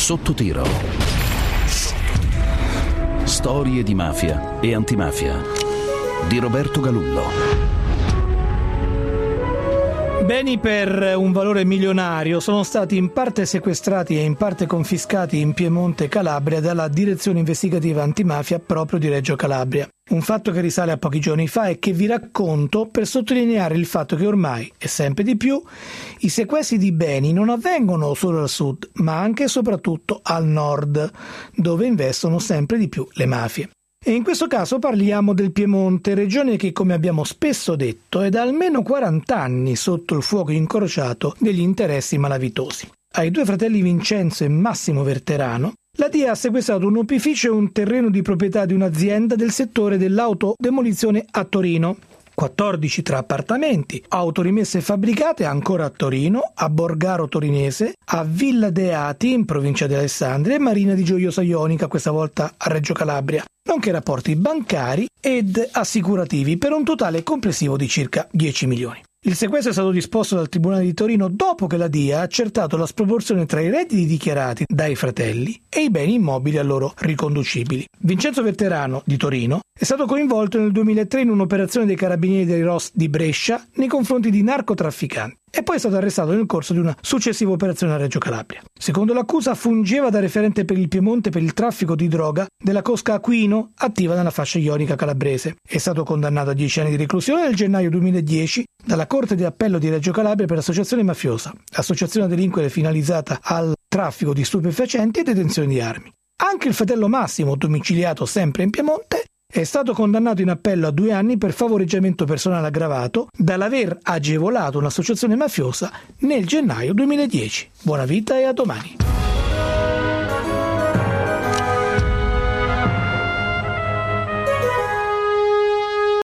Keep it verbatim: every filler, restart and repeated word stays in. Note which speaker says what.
Speaker 1: Sotto tiro. Storie di mafia e antimafia di Roberto Galullo.
Speaker 2: Beni per un valore milionario sono stati in parte sequestrati e in parte confiscati in Piemonte e Calabria dalla Direzione Investigativa Antimafia proprio di Reggio Calabria. Un fatto che risale a pochi giorni fa e che vi racconto per sottolineare il fatto che ormai, e sempre di più, i sequestri di beni non avvengono solo al sud, ma anche e soprattutto al nord, dove investono sempre di più le mafie. E in questo caso parliamo del Piemonte, regione che, come abbiamo spesso detto, è da almeno quaranta anni sotto il fuoco incrociato degli interessi malavitosi. Ai due fratelli Vincenzo e Massimo Verterano, la D I A ha sequestrato un opificio e un terreno di proprietà di un'azienda del settore dell'autodemolizione a Torino. quattordici tra appartamenti, auto rimesse e fabbricate ancora a Torino, a Borgaro Torinese, a Villa Deati in provincia di Alessandria e Marina di Gioiosa Ionica, questa volta a Reggio Calabria, nonché rapporti bancari ed assicurativi per un totale complessivo di circa dieci milioni. Il sequestro è stato disposto dal Tribunale di Torino dopo che la D I A ha accertato la sproporzione tra i redditi dichiarati dai fratelli e i beni immobili a loro riconducibili. Vincenzo Verterano, di Torino, è stato coinvolto nel duemilatré in un'operazione dei carabinieri dei R O S di Brescia nei confronti di narcotrafficanti e poi è stato arrestato nel corso di una successiva operazione a Reggio Calabria. Secondo l'accusa fungeva da referente per il Piemonte per il traffico di droga della cosca Aquino, attiva nella fascia ionica calabrese. È stato condannato a dieci anni di reclusione nel gennaio duemiladieci dalla Corte di Appello di Reggio Calabria per associazione mafiosa, associazione a delinquere finalizzata al traffico di stupefacenti e detenzione di armi. Anche il fratello Massimo, domiciliato sempre in Piemonte, è stato condannato in appello a due anni per favoreggiamento personale aggravato dall'aver agevolato un'associazione mafiosa nel gennaio duemiladieci. Buona vita e a domani.